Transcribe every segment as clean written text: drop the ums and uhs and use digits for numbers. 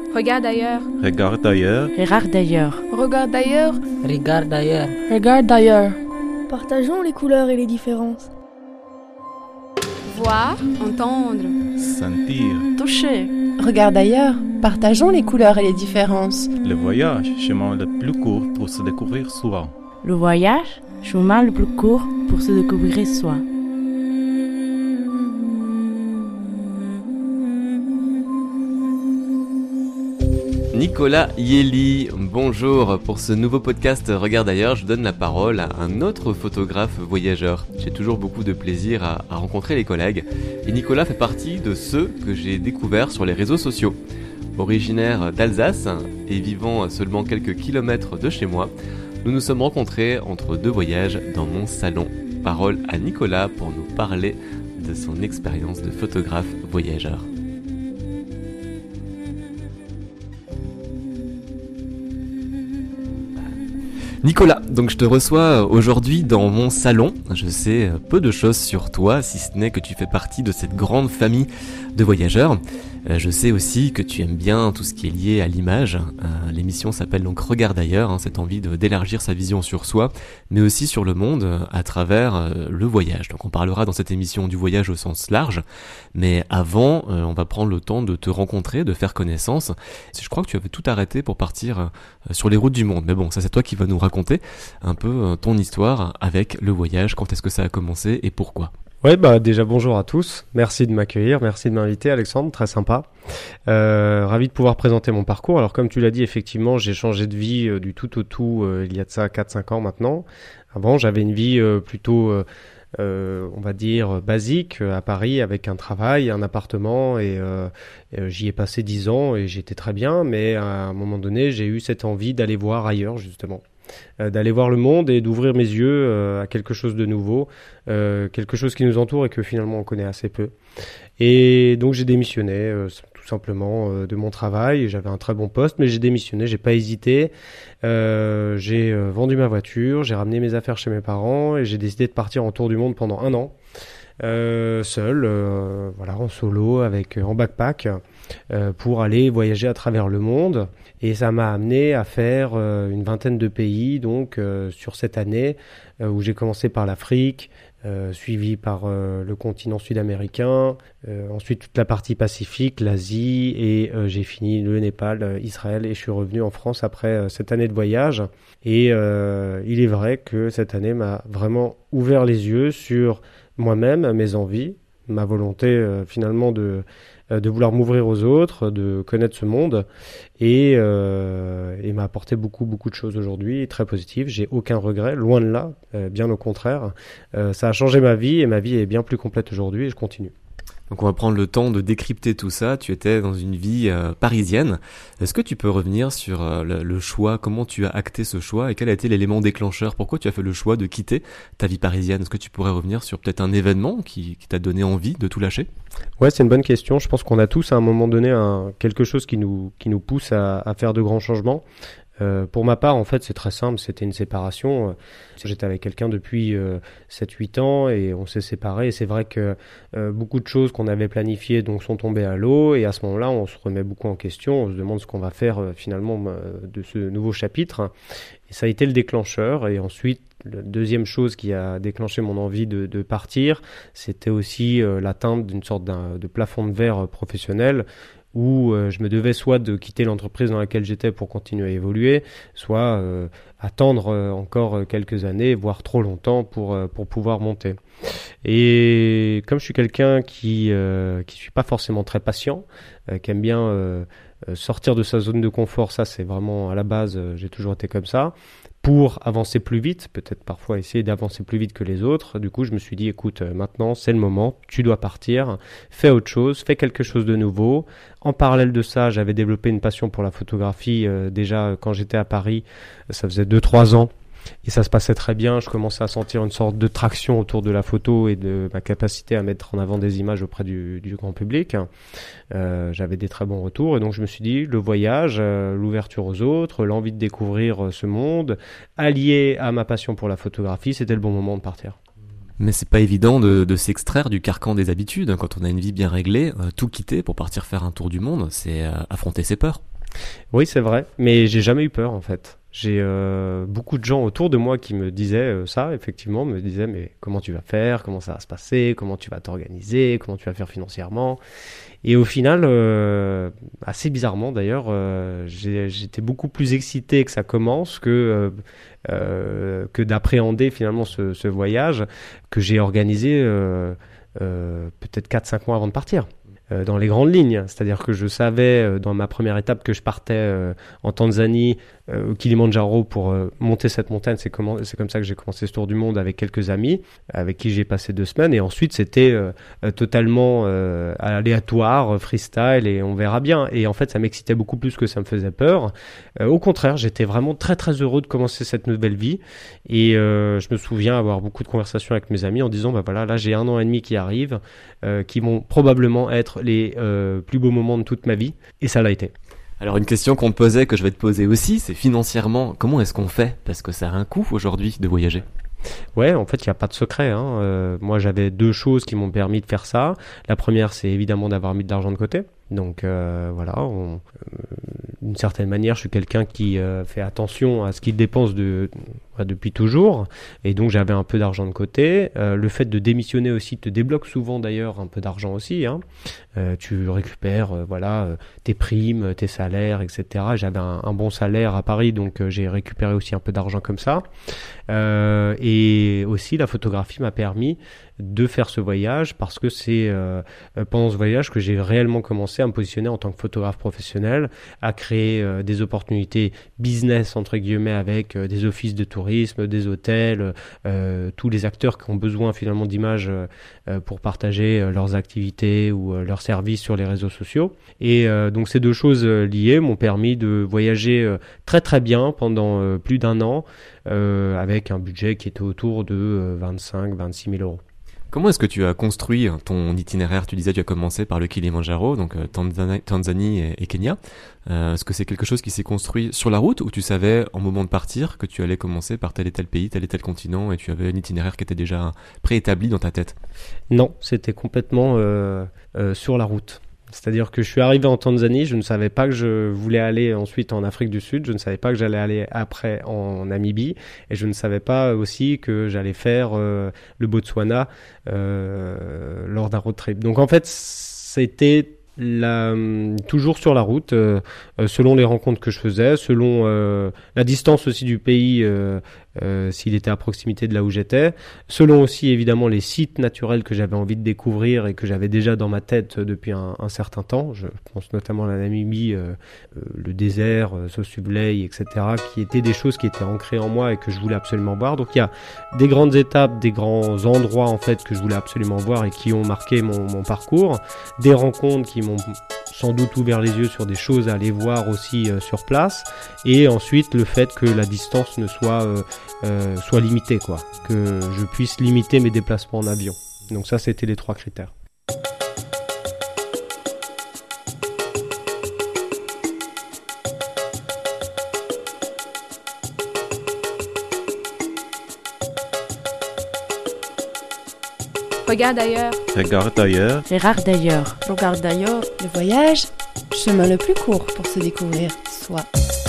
Regarde ailleurs. Regarde ailleurs. Regarde ailleurs. Regarde ailleurs. Regarde ailleurs. Regarde ailleurs. Partageons les couleurs et les différences. Voir, entendre. Sentir. Toucher. Regarde ailleurs. Partageons les couleurs et les différences. Le voyage, chemin le plus court pour se découvrir soi. Le voyage, chemin le plus court pour se découvrir soi. Nicolas Yeli, bonjour. Pour ce nouveau podcast Regarde ailleurs, je donne la parole à un autre photographe voyageur. J'ai toujours beaucoup de plaisir à rencontrer les collègues. Et Nicolas fait partie de ceux que j'ai découverts sur les réseaux sociaux. Originaire d'Alsace et vivant à seulement quelques kilomètres de chez moi, nous nous sommes rencontrés entre deux voyages dans mon salon. Parole à Nicolas pour nous parler de son expérience de photographe voyageur. Nicolas, donc je te reçois aujourd'hui dans mon salon. Je sais peu de choses sur toi, si ce n'est que tu fais partie de cette grande famille de voyageurs. Je sais aussi que tu aimes bien tout ce qui est lié à l'image. L'émission s'appelle donc Regarde ailleurs, cette envie d'élargir sa vision sur soi, mais aussi sur le monde à travers le voyage. Donc on parlera dans cette émission du voyage au sens large, mais avant, on va prendre le temps de te rencontrer, de faire connaissance. Je crois que tu avais tout arrêté pour partir sur les routes du monde, mais bon, ça c'est toi qui vas nous raconter un peu ton histoire avec le voyage, quand est-ce que ça a commencé et pourquoi. Ouais, déjà bonjour à tous. Merci de m'accueillir, merci de m'inviter Alexandre, très sympa. Ravi de pouvoir présenter mon parcours. Alors comme tu l'as dit, effectivement, j'ai changé de vie du tout au tout il y a de ça 4-5 ans maintenant. Avant, j'avais une vie plutôt on va dire basique à Paris avec un travail, un appartement et j'y ai passé 10 ans et j'étais très bien, mais à un moment donné, j'ai eu cette envie d'aller voir ailleurs justement. D'aller voir le monde et d'ouvrir mes yeux à quelque chose de nouveau, quelque chose qui nous entoure et que finalement on connaît assez peu. Et donc j'ai démissionné tout simplement de mon travail. J'avais un très bon poste, mais j'ai démissionné, j'ai pas hésité. J'ai vendu ma voiture, j'ai ramené mes affaires chez mes parents et j'ai décidé de partir en tour du monde pendant 1 an. Seul, voilà, en solo, en backpack, pour aller voyager à travers le monde. Et ça m'a amené à faire une vingtaine de pays, donc sur cette année, où j'ai commencé par l'Afrique, suivi par le continent sud-américain, ensuite toute la partie Pacifique, l'Asie, et j'ai fini le Népal, Israël, et je suis revenu en France après cette année de voyage. Et il est vrai que cette année m'a vraiment ouvert les yeux sur moi-même, mes envies, ma volonté finalement de vouloir m'ouvrir aux autres, de connaître ce monde et m'a apporté beaucoup de choses aujourd'hui, très positives. J'ai aucun regret, loin de là, bien au contraire. Ça a changé ma vie et ma vie est bien plus complète aujourd'hui et je continue. Donc on va prendre le temps de décrypter tout ça. Tu étais dans une vie parisienne. Est-ce que tu peux revenir sur le choix, comment tu as acté ce choix et quel a été l'élément déclencheur? Pourquoi tu as fait le choix de quitter ta vie parisienne? Est-ce que tu pourrais revenir sur peut-être un événement qui t'a donné envie de tout lâcher? Ouais, c'est une bonne question. Je pense qu'on a tous à un moment donné quelque chose qui nous pousse à faire de grands changements. Pour ma part, en fait, c'est très simple, c'était une séparation. J'étais avec quelqu'un depuis 7-8 ans et on s'est séparés. Et c'est vrai que beaucoup de choses qu'on avait planifiées donc, sont tombées à l'eau. Et à ce moment-là, on se remet beaucoup en question. On se demande ce qu'on va faire finalement de ce nouveau chapitre. Et ça a été le déclencheur. Et ensuite, la deuxième chose qui a déclenché mon envie de partir, c'était aussi l'atteinte d'une sorte de plafond de verre professionnel, où je me devais soit de quitter l'entreprise dans laquelle j'étais pour continuer à évoluer, soit attendre encore quelques années, voire trop longtemps pour pouvoir monter. Et comme je suis quelqu'un qui suis pas forcément très patient, qui aime bien sortir de sa zone de confort, ça c'est vraiment à la base, j'ai toujours été comme ça, pour avancer plus vite, peut-être parfois essayer d'avancer plus vite que les autres. Du coup, je me suis dit, écoute, maintenant, c'est le moment, tu dois partir, fais autre chose, fais quelque chose de nouveau. En parallèle de ça, j'avais développé une passion pour la photographie déjà quand j'étais à Paris, ça faisait 2-3 ans. Et ça se passait très bien, je commençais à sentir une sorte de traction autour de la photo et de ma capacité à mettre en avant des images auprès du grand public. J'avais des très bons retours et donc je me suis dit, le voyage, l'ouverture aux autres, l'envie de découvrir ce monde, allié à ma passion pour la photographie, c'était le bon moment de partir. Mais c'est pas évident de s'extraire du carcan des habitudes. Quand on a une vie bien réglée, tout quitter pour partir faire un tour du monde, c'est affronter ses peurs. Oui, c'est vrai, mais j'ai jamais eu peur en fait. J'ai beaucoup de gens autour de moi qui me disaient ça, effectivement, me disaient mais comment tu vas faire, comment ça va se passer, comment tu vas t'organiser, comment tu vas faire financièrement. Et au final, assez bizarrement d'ailleurs, j'étais beaucoup plus excité que ça commence que d'appréhender finalement ce voyage que j'ai organisé peut-être 4-5 mois avant de partir. Dans les grandes lignes, c'est-à-dire que je savais dans ma première étape que je partais en Tanzanie, au Kilimandjaro pour monter cette montagne. C'est comme ça que j'ai commencé ce tour du monde avec quelques amis avec qui j'ai passé 2 semaines, et ensuite c'était totalement aléatoire, freestyle, et on verra bien. Et en fait ça m'excitait beaucoup plus que ça me faisait peur. Au contraire, j'étais vraiment très très heureux de commencer cette nouvelle vie, et je me souviens avoir beaucoup de conversations avec mes amis en disant bah voilà, là j'ai 1 an et demi qui arrive, qui vont probablement être les plus beaux moments de toute ma vie, et ça l'a été. Alors une question qu'on te posait, que je vais te poser aussi, c'est financièrement, comment est-ce qu'on fait? Parce que ça a un coût aujourd'hui de voyager. Ouais, en fait, il n'y a pas de secret, hein. Moi, j'avais 2 choses qui m'ont permis de faire ça. La première, c'est évidemment d'avoir mis de l'argent de côté. Donc voilà, d'une certaine manière, je suis quelqu'un qui fait attention à ce qu'il dépense depuis toujours, et donc j'avais un peu d'argent de côté. Le fait de démissionner aussi te débloque souvent d'ailleurs un peu d'argent aussi, hein. Tu récupères tes primes, tes salaires, etc. J'avais un bon salaire à Paris, donc j'ai récupéré aussi un peu d'argent comme ça. Et aussi la photographie m'a permis de faire ce voyage, parce que c'est pendant ce voyage que j'ai réellement commencé à me positionner en tant que photographe professionnel, à créer des opportunités business entre guillemets avec des offices de tourisme, des hôtels, tous les acteurs qui ont besoin finalement d'images pour partager leurs activités ou leurs services sur les réseaux sociaux. Et donc ces 2 choses liées m'ont permis de voyager très très bien pendant plus d'1 an, avec un budget qui était autour de 25-26 000 euros. Comment est-ce que tu as construit ton itinéraire? Tu disais tu as commencé par le Kilimandjaro, donc Tanzanie et Kenya. Est-ce que c'est quelque chose qui s'est construit sur la route, ou tu savais en moment de partir que tu allais commencer par tel et tel pays, tel et tel continent, et tu avais un itinéraire qui était déjà préétabli dans ta tête? Non, c'était complètement sur la route. C'est-à-dire que je suis arrivé en Tanzanie, je ne savais pas que je voulais aller ensuite en Afrique du Sud, je ne savais pas que j'allais aller après en Namibie, et je ne savais pas aussi que j'allais faire le Botswana lors d'un road trip. Donc en fait, c'était toujours sur la route, selon les rencontres que je faisais, selon la distance aussi du pays, s'il était à proximité de là où j'étais, selon aussi évidemment les sites naturels que j'avais envie de découvrir et que j'avais déjà dans ma tête depuis un certain temps. Je pense notamment à la Namibie, le désert, Sossusvlei, etc., qui étaient des choses qui étaient ancrées en moi et que je voulais absolument voir. Donc il y a des grandes étapes, des grands endroits en fait que je voulais absolument voir et qui ont marqué mon parcours, des rencontres qui m'ont sans doute ouvert les yeux sur des choses à aller voir aussi sur place, et ensuite le fait que la distance ne soit limitée, quoi, que je puisse limiter mes déplacements en avion. Donc ça, c'était les 3 critères. Regarde ailleurs. Regarde ailleurs. Regarde d'ailleurs. Regarde d'ailleurs. Le voyage, chemin le plus court pour se découvrir soi.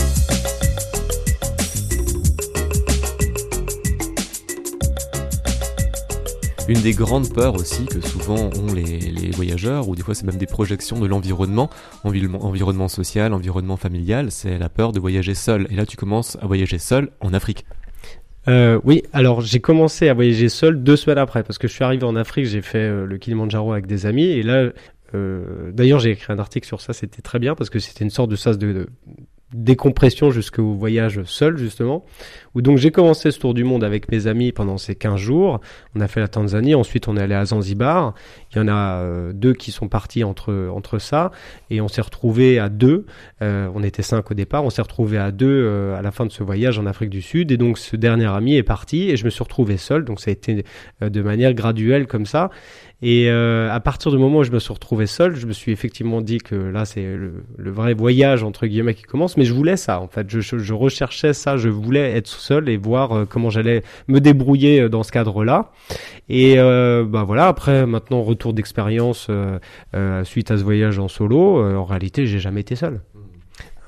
Une des grandes peurs aussi que souvent ont les voyageurs, ou des fois c'est même des projections de l'environnement, environnement social, environnement familial, c'est la peur de voyager seul. Et là tu commences à voyager seul en Afrique. Oui, alors j'ai commencé à voyager seul 2 semaines après, parce que je suis arrivé en Afrique, j'ai fait le Kilimandjaro avec des amis, et là, d'ailleurs j'ai écrit un article sur ça, c'était très bien, parce que c'était une sorte de sas de décompression jusqu'au voyage seul, justement, où donc j'ai commencé ce tour du monde avec mes amis pendant ces 15 jours. On a fait la Tanzanie, ensuite on est allé à Zanzibar. Il y en a 2 qui sont partis entre ça, et on s'est retrouvés à 2. On était 5 au départ, on s'est retrouvés à 2 à la fin de ce voyage en Afrique du Sud, et donc ce dernier ami est parti et je me suis retrouvé seul. Donc ça a été de manière graduelle comme ça. Et à partir du moment où je me suis retrouvé seul, je me suis effectivement dit que là c'est le vrai voyage entre guillemets qui commence. Mais je voulais ça en fait, je recherchais ça, je voulais être seul et voir comment j'allais me débrouiller dans ce cadre-là. Et voilà, après maintenant retour d'expérience suite à ce voyage en solo, en réalité j'ai jamais été seul.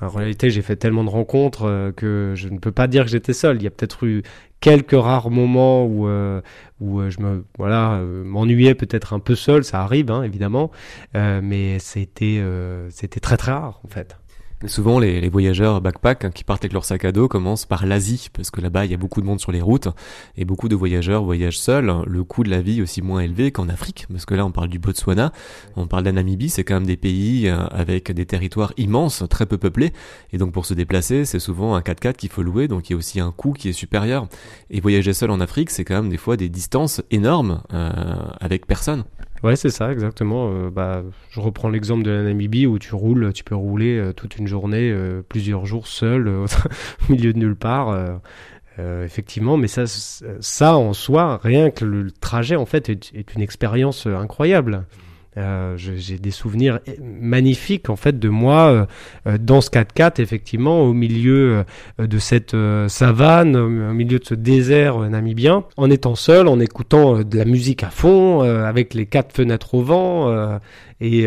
En réalité, j'ai fait tellement de rencontres que je ne peux pas dire que j'étais seul. Il y a peut-être eu quelques rares moments où je m'ennuyais peut-être un peu seul, ça arrive évidemment, mais c'était très très rare en fait. Mais souvent, les voyageurs backpack qui partent avec leur sac à dos commencent par l'Asie, parce que là-bas, il y a beaucoup de monde sur les routes, et beaucoup de voyageurs voyagent seuls. Le coût de la vie est aussi moins élevé qu'en Afrique, parce que là, on parle du Botswana, on parle de la Namibie, c'est quand même des pays avec des territoires immenses, très peu peuplés, et donc pour se déplacer, c'est souvent un 4x4 qu'il faut louer, donc il y a aussi un coût qui est supérieur. Et voyager seul en Afrique, c'est quand même des fois des distances énormes avec personne. Ouais, c'est ça, exactement. Je reprends l'exemple de la Namibie où tu peux rouler toute une journée, plusieurs jours seul, au milieu de nulle part. Effectivement, mais ça en soi, rien que le trajet en fait est une expérience incroyable. J'ai des souvenirs magnifiques en fait de moi dans ce 4x4 effectivement au milieu de cette savane, au milieu de ce désert namibien, en étant seul, en écoutant de la musique à fond, avec les 4 fenêtres au vent et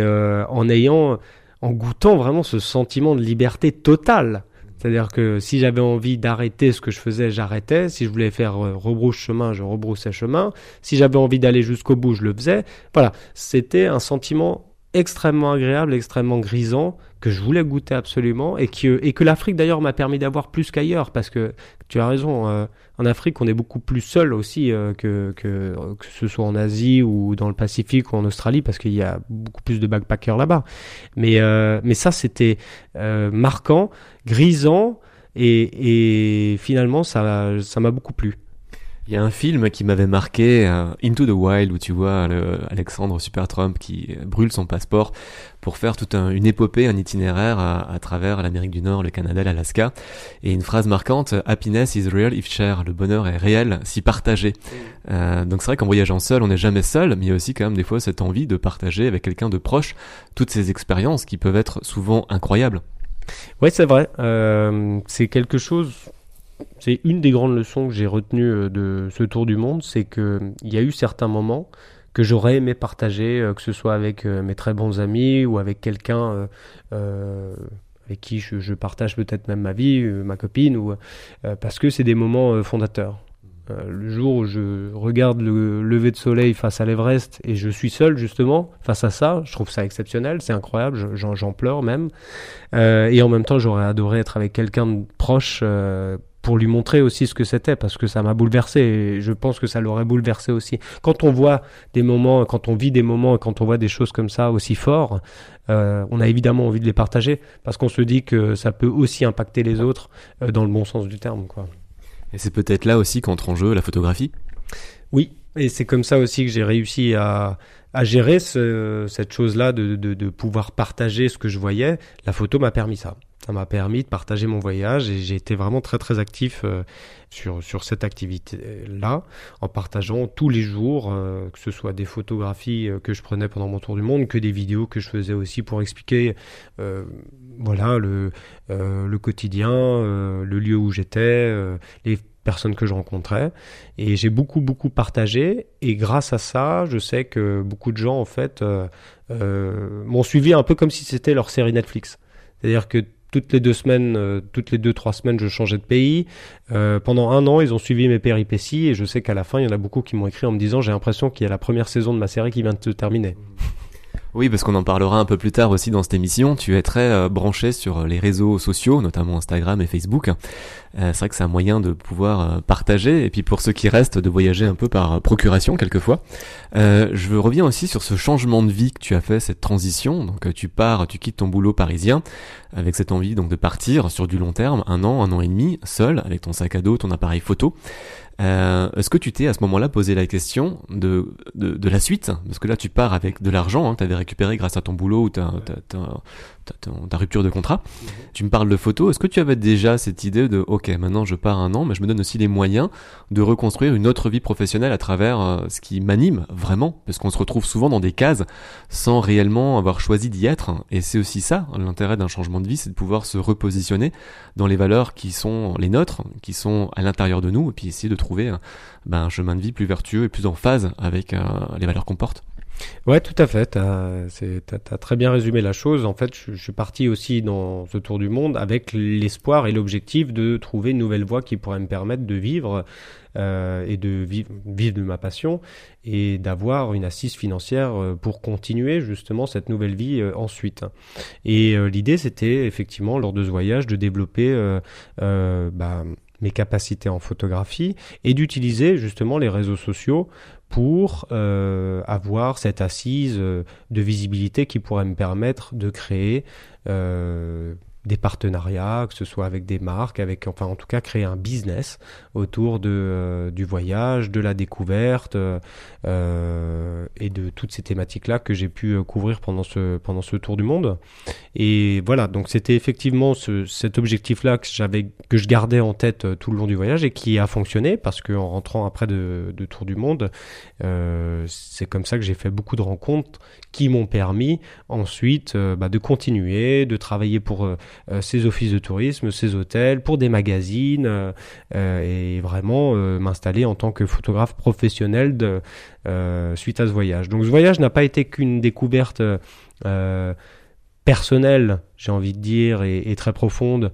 en goûtant vraiment ce sentiment de liberté totale. C'est-à-dire que si j'avais envie d'arrêter ce que je faisais, j'arrêtais. Si je voulais faire rebrousse chemin, je rebroussais chemin. Si j'avais envie d'aller jusqu'au bout, je le faisais. Voilà, c'était un sentiment extrêmement agréable, extrêmement grisant, que je voulais goûter absolument et que l'Afrique d'ailleurs m'a permis d'avoir plus qu'ailleurs, parce que tu as raison, en Afrique on est beaucoup plus seul aussi que ce soit en Asie ou dans le Pacifique ou en Australie, parce qu'il y a beaucoup plus de backpackers là-bas. Mais ça c'était marquant, grisant et finalement ça m'a beaucoup plu. Il y a un film qui m'avait marqué, Into the Wild, où tu vois Alexandre Supertramp qui brûle son passeport pour faire toute une épopée, un itinéraire à travers l'Amérique du Nord, le Canada, l'Alaska. Et une phrase marquante, « Happiness is real if shared », le bonheur est réel si partagé. Donc c'est vrai qu'en voyageant seul, on n'est jamais seul, mais il y a aussi quand même des fois cette envie de partager avec quelqu'un de proche toutes ces expériences qui peuvent être souvent incroyables. Ouais, c'est vrai. C'est quelque chose... C'est une des grandes leçons que j'ai retenues de ce tour du monde, c'est qu'il y a eu certains moments que j'aurais aimé partager, que ce soit avec mes très bons amis ou avec quelqu'un avec qui je partage peut-être même ma vie, ma copine, parce que c'est des moments fondateurs. Le jour où je regarde le lever de soleil face à l'Everest et je suis seul justement face à ça, je trouve ça exceptionnel, c'est incroyable, j'en pleure même. Et en même temps, j'aurais adoré être avec quelqu'un de proche pour lui montrer aussi ce que c'était, parce que ça m'a bouleversé et je pense que ça l'aurait bouleversé aussi. Quand on voit des moments, quand on vit des moments et quand on voit des choses comme ça aussi forts, on a évidemment envie de les partager parce qu'on se dit que ça peut aussi impacter les autres dans le bon sens du terme, quoi. Et c'est peut-être là aussi qu'entre en jeu la photographie. Oui, et c'est comme ça aussi que j'ai réussi à gérer cette chose-là de pouvoir partager ce que je voyais. La photo m'a permis ça. Ça m'a permis de partager mon voyage et j'ai été vraiment très très actif sur cette activité-là, en partageant tous les jours, que ce soit des photographies que je prenais pendant mon tour du monde, que des vidéos que je faisais aussi pour expliquer le quotidien, le lieu où j'étais, les personnes que je rencontrais. Et j'ai beaucoup partagé et grâce à ça, je sais que beaucoup de gens en fait m'ont suivi un peu comme si c'était leur série Netflix. C'est-à-dire que toutes les 2 semaines, toutes les 2-3 semaines, je changeais de pays. Pendant 1 an, ils ont suivi mes péripéties et je sais qu'à la fin, il y en a beaucoup qui m'ont écrit en me disant « J'ai l'impression qu'il y a la première saison de ma série qui vient de se terminer ». Oui, parce qu'on en parlera un peu plus tard aussi dans cette émission. Tu es très branché sur les réseaux sociaux, notamment Instagram et Facebook. C'est vrai que c'est un moyen de pouvoir partager, et puis pour ceux qui restent, de voyager un peu par procuration quelquefois. Je reviens aussi sur ce changement de vie que tu as fait, cette transition. Donc tu quittes ton boulot parisien avec cette envie donc de partir sur du long terme, 1 an et demi, seul, avec ton sac à dos, ton appareil photo. Est-ce que tu t'es à ce moment-là posé la question de la suite? Parce que là tu pars avec de l'argent, tu avais récupéré grâce à ton boulot ou ta rupture de contrat. Tu me parles de photos, est-ce que tu avais déjà cette idée de ok, maintenant je pars 1 an, mais je me donne aussi les moyens de reconstruire une autre vie professionnelle à travers ce qui m'anime vraiment, parce qu'on se retrouve souvent dans des cases sans réellement avoir choisi d'y être, et c'est aussi ça l'intérêt d'un changement de vie, c'est de pouvoir se repositionner dans les valeurs qui sont les nôtres, qui sont à l'intérieur de nous, et puis essayer de trouver un chemin de vie plus vertueux et plus en phase avec les valeurs qu'on porte. Ouais, tout à fait. T'as très bien résumé la chose. En fait, je suis parti aussi dans ce tour du monde avec l'espoir et l'objectif de trouver une nouvelle voie qui pourrait me permettre de vivre et de vivre de ma passion et d'avoir une assise financière pour continuer justement cette nouvelle vie ensuite. Et l'idée, c'était effectivement lors de ce voyage de développer mes capacités en photographie et d'utiliser justement les réseaux sociaux pour avoir cette assise de visibilité qui pourrait me permettre de créer des partenariats, que ce soit avec des marques, enfin en tout cas créer un business autour du voyage, de la découverte et de toutes ces thématiques-là que j'ai pu couvrir pendant ce tour du monde. Et voilà, donc c'était effectivement cet objectif-là que je gardais en tête tout le long du voyage et qui a fonctionné parce qu'en rentrant après de tour du monde, c'est comme ça que j'ai fait beaucoup de rencontres qui m'ont permis ensuite de continuer, de travailler pour ces offices de tourisme, ces hôtels, pour des magazines et vraiment m'installer en tant que photographe professionnel suite à ce voyage. Donc ce voyage n'a pas été qu'une découverte personnelle, j'ai envie de dire, et très profonde,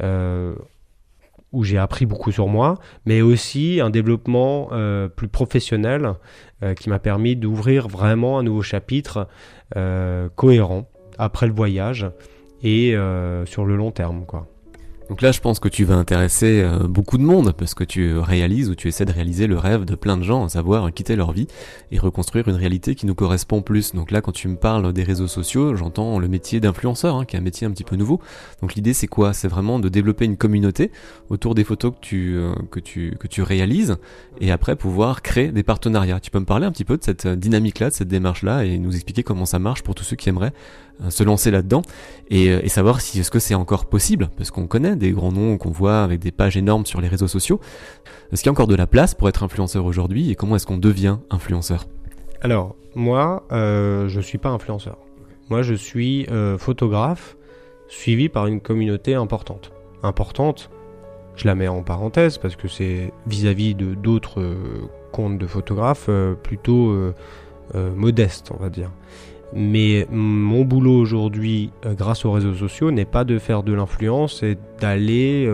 où j'ai appris beaucoup sur moi, mais aussi un développement plus professionnel qui m'a permis d'ouvrir vraiment un nouveau chapitre cohérent après le voyage et sur le long terme, quoi. Donc là, je pense que tu vas intéresser beaucoup de monde parce que tu réalises ou tu essaies de réaliser le rêve de plein de gens, à savoir quitter leur vie et reconstruire une réalité qui nous correspond plus. Donc là, quand tu me parles des réseaux sociaux, j'entends le métier d'influenceur, qui est un métier un petit peu nouveau. Donc l'idée, c'est quoi ? C'est vraiment de développer une communauté autour des photos que tu réalises et après pouvoir créer des partenariats. Tu peux me parler un petit peu de cette dynamique-là, de cette démarche-là et nous expliquer comment ça marche pour tous ceux qui aimeraient se lancer là-dedans et savoir si est-ce que c'est encore possible, parce qu'on connaît des grands noms qu'on voit avec des pages énormes sur les réseaux sociaux. Est-ce qu'il y a encore de la place pour être influenceur aujourd'hui et comment est-ce qu'on devient influenceur ? Alors, moi, je suis pas influenceur. Moi, je suis photographe suivi par une communauté importante. Importante, je la mets en parenthèse parce que c'est vis-à-vis de d'autres comptes de photographes plutôt modeste, on va dire. Mais mon boulot aujourd'hui, grâce aux réseaux sociaux, n'est pas de faire de l'influence et d'aller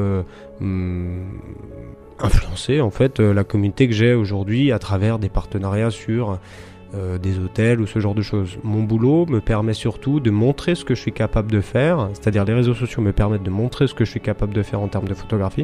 influencer en fait la communauté que j'ai aujourd'hui à travers des partenariats sur des hôtels ou ce genre de choses. Mon boulot me permet surtout de montrer ce que je suis capable de faire, c'est-à-dire les réseaux sociaux me permettent de montrer ce que je suis capable de faire en termes de photographie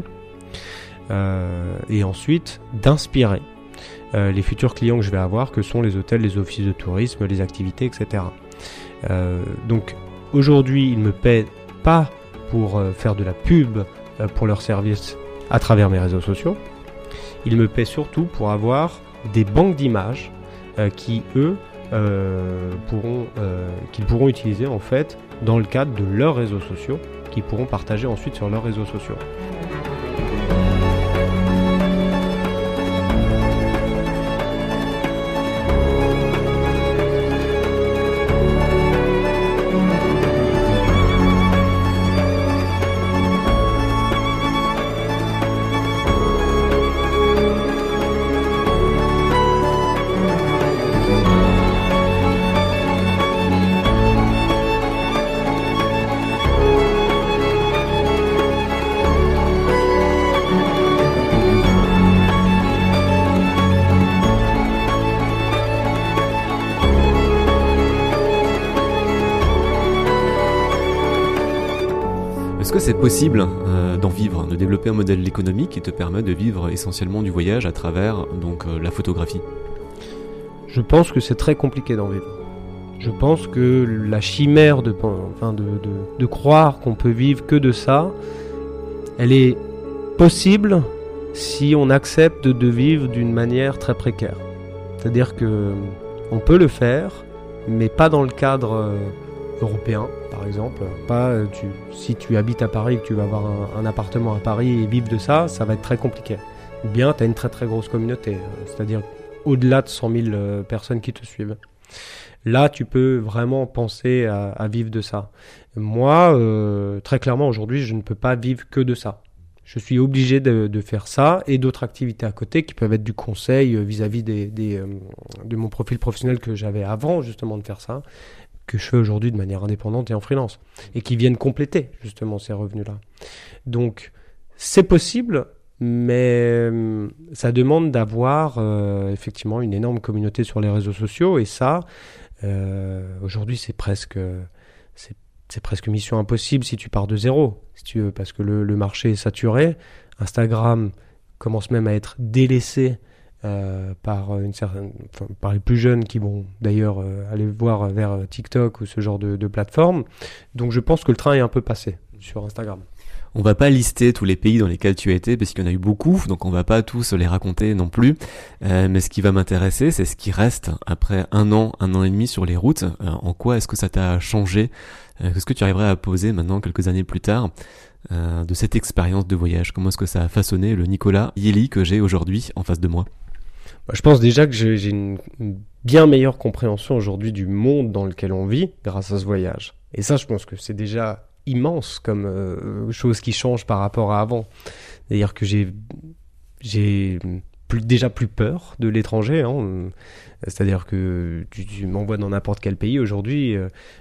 et ensuite d'inspirer les futurs clients que je vais avoir, que sont les hôtels, les offices de tourisme, les activités, etc. Donc aujourd'hui, ils ne me paient pas pour faire de la pub pour leur service à travers mes réseaux sociaux. Ils me paient surtout pour avoir des banques d'images qu'ils pourront utiliser en fait dans le cadre de leurs réseaux sociaux, qu'ils pourront partager ensuite sur leurs réseaux sociaux. Est-ce que c'est possible d'en vivre, de développer un modèle économique qui te permet de vivre essentiellement du voyage à travers la photographie ? Je pense que c'est très compliqué d'en vivre. Je pense que la chimère de croire qu'on peut vivre que de ça, elle est possible si on accepte de vivre d'une manière très précaire. C'est-à-dire que on peut le faire, mais pas dans le cadre européen, par exemple. Si tu habites à Paris et que tu vas avoir un appartement à Paris et vivre de ça, ça va être très compliqué. Ou bien tu as une très très grosse communauté, c'est-à-dire au-delà de 100 000 personnes qui te suivent. Là, tu peux vraiment penser à vivre de ça. Moi, très clairement, aujourd'hui, je ne peux pas vivre que de ça. je suis obligé de faire ça et d'autres activités à côté qui peuvent être du conseil vis-à-vis de mon profil professionnel que j'avais avant justement de faire ça, que je fais aujourd'hui de manière indépendante et en freelance et qui viennent compléter justement ces revenus-là. Donc c'est possible, mais ça demande d'avoir effectivement une énorme communauté sur les réseaux sociaux et ça, aujourd'hui c'est presque mission impossible si tu pars de zéro, si tu veux, parce que le marché est saturé. Instagram commence même à être délaissé par les plus jeunes qui vont d'ailleurs aller voir vers TikTok ou ce genre de plateforme. Donc je pense que le train est un peu passé sur Instagram. On va pas lister tous les pays dans lesquels tu as été parce qu'il y en a eu beaucoup, donc on va pas tous les raconter non plus. Mais ce qui va m'intéresser, c'est ce qui reste après un an et demi sur les routes. En quoi est-ce que ça t'a changé ? Qu'est-ce que tu arriverais à poser maintenant, quelques années plus tard, de cette expérience de voyage ? Comment est-ce que ça a façonné le Nicolas Yeli que j'ai aujourd'hui en face de moi ? Je pense déjà que j'ai une bien meilleure compréhension aujourd'hui du monde dans lequel on vit grâce à ce voyage. Et ça, je pense que c'est déjà immense comme chose qui change par rapport à avant. C'est-à-dire que j'ai déjà plus peur de l'étranger. Hein. C'est-à-dire que tu m'envoies dans n'importe quel pays aujourd'hui,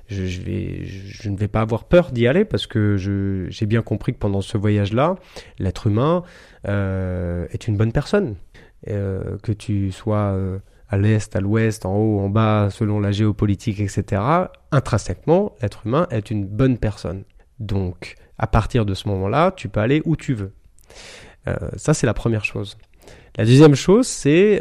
je ne vais pas avoir peur d'y aller parce que j'ai bien compris que pendant ce voyage-là, l'être humain est une bonne personne. Que tu sois à l'est, à l'ouest, en haut, en bas, selon la géopolitique, etc. Intrinsèquement, l'être humain est une bonne personne. Donc, à partir de ce moment-là, tu peux aller où tu veux. Ça, c'est la première chose. La deuxième chose, c'est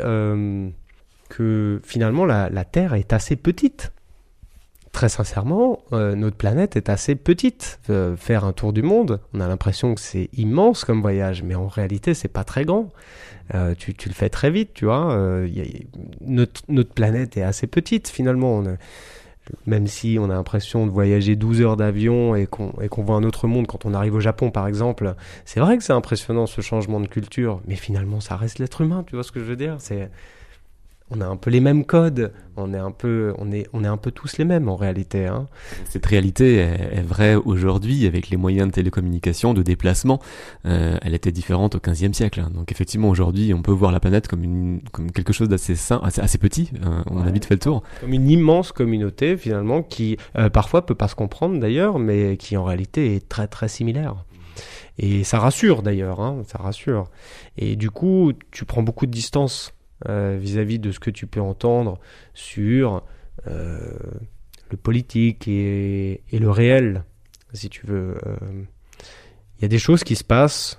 que finalement, la Terre est assez petite. Très sincèrement, notre planète est assez petite. Faire un tour du monde, on a l'impression que c'est immense comme voyage, mais en réalité, c'est pas très grand. Tu le fais très vite, tu vois. Notre planète est assez petite, finalement. Même si on a l'impression de voyager 12 heures d'avion et qu'on voit un autre monde quand on arrive au Japon, par exemple, c'est vrai que c'est impressionnant, ce changement de culture, mais finalement, ça reste l'être humain, tu vois ce que je veux dire ? On a un peu les mêmes codes, on est un peu tous les mêmes en réalité. Hein. Cette réalité est vraie aujourd'hui avec les moyens de télécommunication, de déplacement. Elle était différente au XVe siècle. Donc effectivement aujourd'hui on peut voir la planète comme quelque chose d'assez assez petit. On a vite fait le tour. Comme une immense communauté finalement qui parfois peut pas se comprendre d'ailleurs, mais qui en réalité est très très similaire. Et ça rassure d'ailleurs, hein, ça rassure. Et du coup tu prends beaucoup de distance vis-à-vis de ce que tu peux entendre sur le politique et le réel, si tu veux. Il y a des choses qui se passent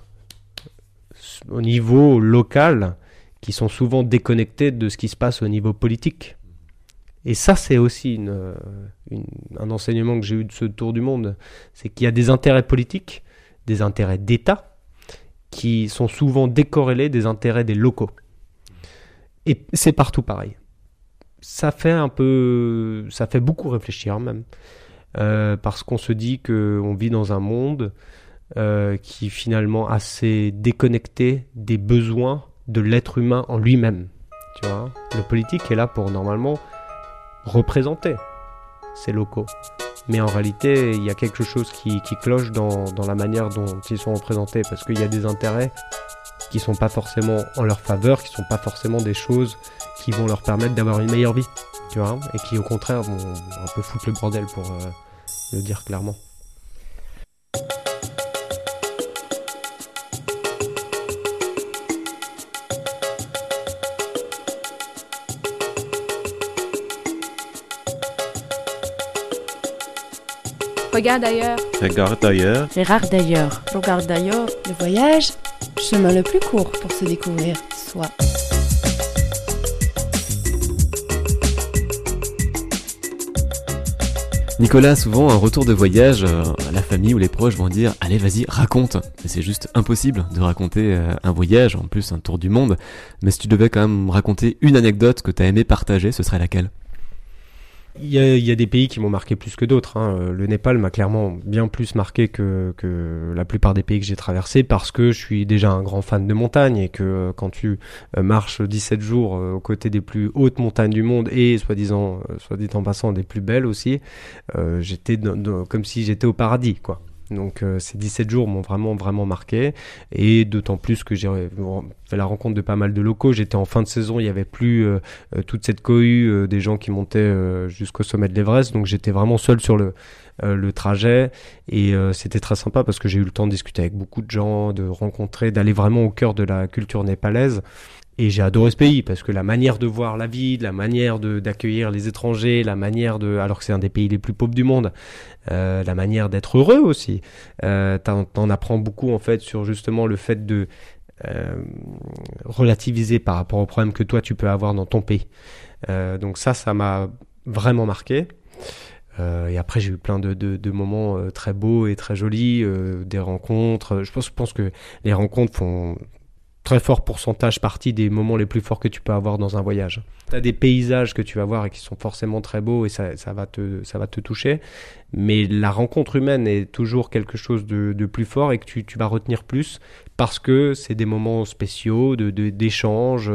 au niveau local qui sont souvent déconnectées de ce qui se passe au niveau politique. Et ça, c'est aussi un enseignement que j'ai eu de ce tour du monde. C'est qu'il y a des intérêts politiques, des intérêts d'État, qui sont souvent décorrélés des intérêts des locaux. Et c'est partout pareil. Ça fait beaucoup réfléchir même, parce qu'on se dit qu'on vit dans un monde qui est finalement assez déconnecté des besoins de l'être humain en lui-même. Tu vois, le politique est là pour normalement représenter ces locaux. Mais en réalité, il y a quelque chose qui cloche dans la manière dont ils sont représentés, parce qu'il y a des intérêts qui sont pas forcément en leur faveur, qui sont pas forcément des choses qui vont leur permettre d'avoir une meilleure vie, tu vois, et qui au contraire vont un peu foutre le bordel pour le dire clairement. Regarde ailleurs. Regarde ailleurs. Regarde d'ailleurs. Regarde d'ailleurs. Le voyage, chemin le plus court pour se découvrir soi. Nicolas, souvent un retour de voyage, la famille ou les proches vont dire « Allez, vas-y, raconte !» Mais c'est juste impossible de raconter un voyage, en plus un tour du monde. Mais si tu devais quand même raconter une anecdote que tu as aimé partager, ce serait laquelle ? Il y a des pays qui m'ont marqué plus que d'autres. Hein. Le Népal m'a clairement bien plus marqué que la plupart des pays que j'ai traversés, parce que je suis déjà un grand fan de montagne et que quand tu marches 17 jours aux côtés des plus hautes montagnes du monde et soit dit en passant des plus belles aussi, j'étais comme si j'étais au paradis, quoi. Donc ces 17 jours m'ont vraiment marqué, et d'autant plus que j'ai fait la rencontre de pas mal de locaux. J'étais en fin de saison, il n'y avait plus toute cette cohue des gens qui montaient jusqu'au sommet de l'Everest, donc j'étais vraiment seul sur le trajet, et c'était très sympa parce que j'ai eu le temps de discuter avec beaucoup de gens, de rencontrer, d'aller vraiment au cœur de la culture népalaise. Et j'ai adoré ce pays parce que la manière de voir la vie, la manière d'accueillir les étrangers, la manière alors que c'est un des pays les plus pauvres du monde, la manière d'être heureux aussi. T'en apprends beaucoup en fait sur justement le fait de relativiser par rapport aux problèmes que toi tu peux avoir dans ton pays. Donc ça m'a vraiment marqué. Et après j'ai eu plein de moments très beaux et très jolis, des rencontres. Je pense que les rencontres font très fort pourcentage partie des moments les plus forts que tu peux avoir dans un voyage. Tu as des paysages que tu vas voir et qui sont forcément très beaux, et ça va te toucher, mais la rencontre humaine est toujours quelque chose de plus fort et que tu vas retenir plus parce que c'est des moments spéciaux d'échange,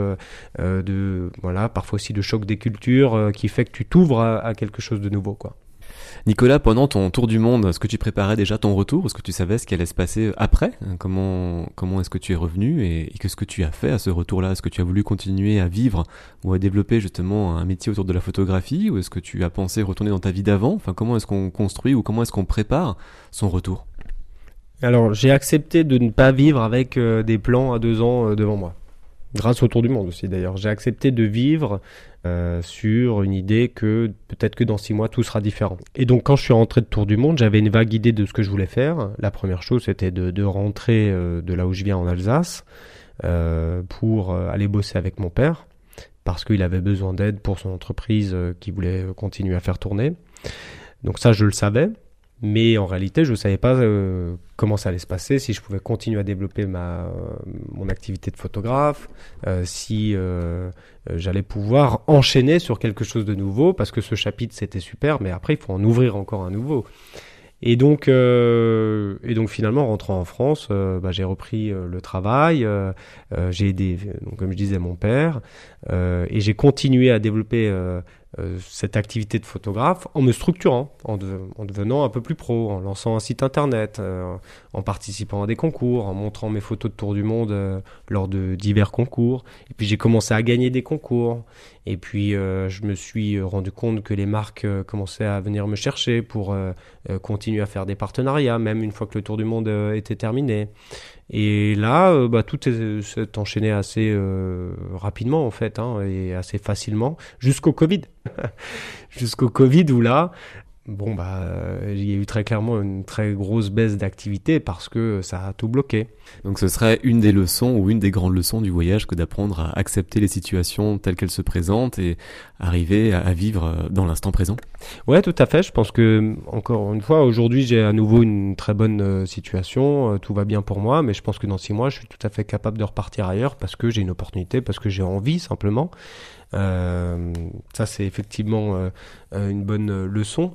parfois aussi de choc des cultures qui fait que tu t'ouvres à quelque chose de nouveau, quoi. Nicolas, pendant ton tour du monde, est-ce que tu préparais déjà ton retour? Est-ce que tu savais ce qui allait se passer après? Comment est-ce que tu es revenu et qu'est-ce que tu as fait à ce retour-là? Est-ce que tu as voulu continuer à vivre ou à développer justement un métier autour de la photographie, ou est-ce que tu as pensé retourner dans ta vie d'avant? Enfin, comment est-ce qu'on construit ou comment est-ce qu'on prépare son retour? Alors, j'ai accepté de ne pas vivre avec des plans à 2 ans devant moi. Grâce au tour du monde aussi d'ailleurs. J'ai accepté de vivre sur une idée que peut-être que dans 6 mois tout sera différent. Et donc quand je suis rentré de tour du monde, j'avais une vague idée de ce que je voulais faire. La première chose, c'était de rentrer de là où je viens en Alsace pour aller bosser avec mon père, parce qu'il avait besoin d'aide pour son entreprise qu'il voulait continuer à faire tourner. Donc ça, je le savais. Mais en réalité, je ne savais pas comment ça allait se passer, si je pouvais continuer à développer mon activité de photographe, si j'allais pouvoir enchaîner sur quelque chose de nouveau, parce que ce chapitre, c'était super, mais après, il faut en ouvrir encore un nouveau. Et donc finalement, en rentrant en France, j'ai repris le travail, j'ai aidé, donc, comme je disais, mon père, et j'ai continué à développer cette activité de photographe en me structurant, en devenant un peu plus pro, en lançant un site internet, en participant à des concours, en montrant mes photos de tour du monde lors de divers concours. Et puis j'ai commencé à gagner des concours. Et puis je me suis rendu compte que les marques commençaient à venir me chercher pour continuer à faire des partenariats, même une fois que le tour du monde était terminé. Et là, tout s'est enchaîné assez rapidement en fait, et assez facilement, jusqu'au Covid. Jusqu'au Covid où là, il y a eu très clairement une très grosse baisse d'activité parce que ça a tout bloqué. Donc ce serait une des leçons ou une des grandes leçons du voyage que d'apprendre à accepter les situations telles qu'elles se présentent et arriver à vivre dans l'instant présent. Ouais, tout à fait. Je pense que, encore une fois, aujourd'hui, j'ai à nouveau une très bonne situation. Tout va bien pour moi, mais je pense que dans 6 mois, je suis tout à fait capable de repartir ailleurs parce que j'ai une opportunité, parce que j'ai envie simplement. Ça, c'est effectivement une bonne leçon.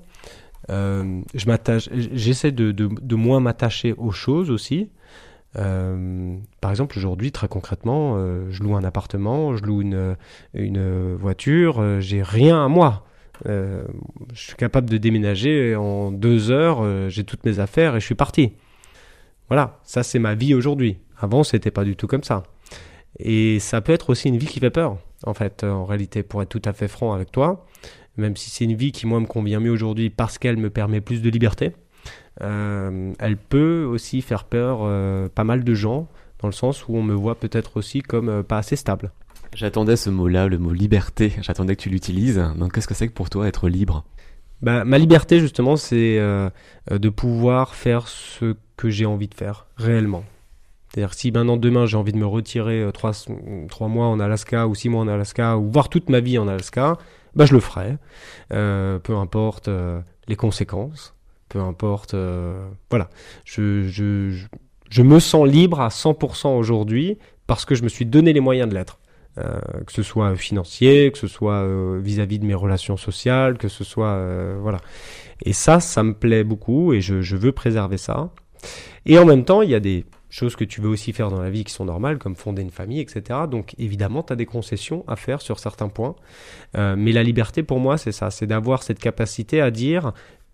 J'essaie de moins m'attacher aux choses aussi. Par exemple, aujourd'hui, très concrètement, je loue un appartement, je loue une voiture, j'ai rien à moi. Je suis capable de déménager en 2 heures, j'ai toutes mes affaires et je suis parti. Voilà, ça c'est ma vie aujourd'hui. Avant, c'était pas du tout comme ça. Et ça peut être aussi une vie qui fait peur, en fait, en réalité, pour être tout à fait franc avec toi. Même si c'est une vie qui, moi, me convient mieux aujourd'hui parce qu'elle me permet plus de liberté, elle peut aussi faire peur pas mal de gens, dans le sens où on me voit peut-être aussi comme pas assez stable. J'attendais ce mot-là, le mot liberté, j'attendais que tu l'utilises. Donc qu'est-ce que c'est que pour toi être libre ? Ma liberté, justement, c'est de pouvoir faire ce que j'ai envie de faire, réellement. C'est-à-dire que si maintenant, demain, j'ai envie de me retirer 3 mois en Alaska ou 6 mois en Alaska, ou voir toute ma vie en Alaska, je le ferai. Peu importe les conséquences, peu importe... voilà. Je me sens libre à 100% aujourd'hui parce que je me suis donné les moyens de l'être. Que ce soit financier, que ce soit vis-à-vis de mes relations sociales, que ce soit... voilà. Et ça me plaît beaucoup et je veux préserver ça. Et en même temps, il y a des choses que tu veux aussi faire dans la vie qui sont normales, comme fonder une famille, etc. Donc évidemment, tu as des concessions à faire sur certains points. Mais la liberté, pour moi, c'est ça. C'est d'avoir cette capacité à dire,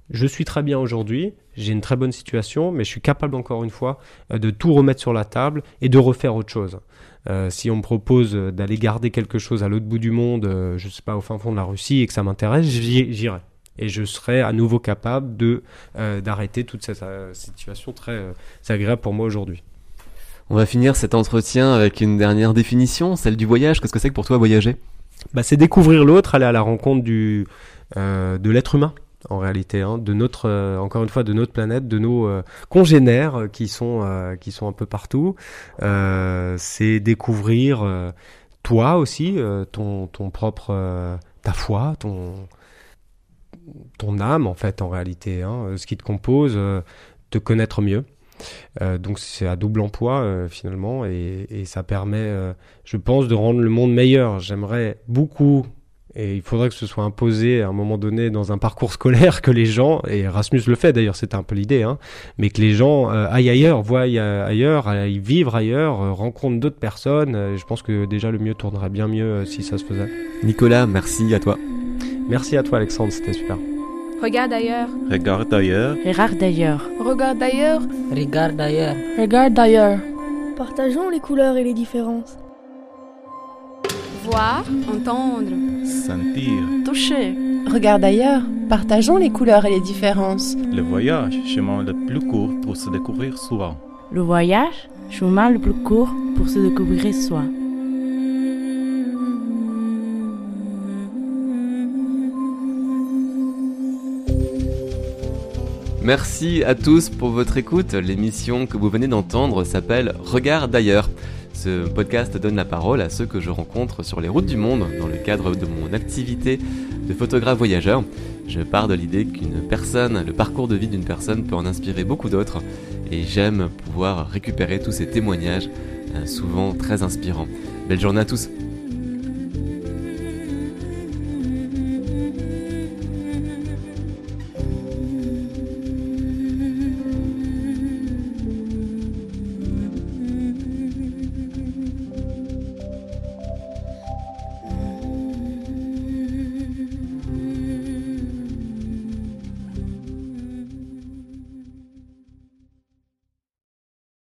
je suis très bien aujourd'hui, j'ai une très bonne situation, mais je suis capable encore une fois de tout remettre sur la table et de refaire autre chose. Si on me propose d'aller garder quelque chose à l'autre bout du monde, je sais pas, au fin fond de la Russie, et que ça m'intéresse, j'irai. Et je serai à nouveau capable d'arrêter toute cette situation très agréable pour moi aujourd'hui. On va finir cet entretien avec une dernière définition, celle du voyage. Qu'est-ce que c'est que pour toi voyager ? C'est découvrir l'autre, aller à la rencontre de l'être humain, en réalité, de notre, encore une fois, de notre planète, de nos congénères qui sont un peu partout. C'est découvrir toi aussi, ton propre, ta foi, ton âme, en fait, en réalité, ce qui te compose, te connaître mieux. Donc c'est à double emploi finalement et ça permet je pense de rendre le monde meilleur. J'aimerais beaucoup, et il faudrait que ce soit imposé à un moment donné dans un parcours scolaire, que les gens, et Erasmus le fait d'ailleurs, c'est un peu l'idée, mais que les gens aillent ailleurs, voient ailleurs, aillent vivre ailleurs, rencontrent d'autres personnes. Je pense que déjà le mieux tournerait bien mieux si ça se faisait. Nicolas, merci à toi. Merci à toi Alexandre, c'était super. Regarde ailleurs. Regarde ailleurs. Regarde d'ailleurs. Regarde ailleurs. Regarde d'ailleurs. Regarde d'ailleurs. Partageons les couleurs et les différences. Voir, entendre. Sentir. Toucher. Regarde d'ailleurs. Partageons les couleurs et les différences. Le voyage, chemin le plus court pour se découvrir soi. Le voyage, chemin le plus court pour se découvrir soi. Merci à tous pour votre écoute. L'émission que vous venez d'entendre s'appelle Regarde d'ailleurs. Ce podcast donne la parole à ceux que je rencontre sur les routes du monde dans le cadre de mon activité de photographe voyageur. Je pars de l'idée le parcours de vie d'une personne peut en inspirer beaucoup d'autres et j'aime pouvoir récupérer tous ces témoignages, souvent très inspirants. Belle journée à tous.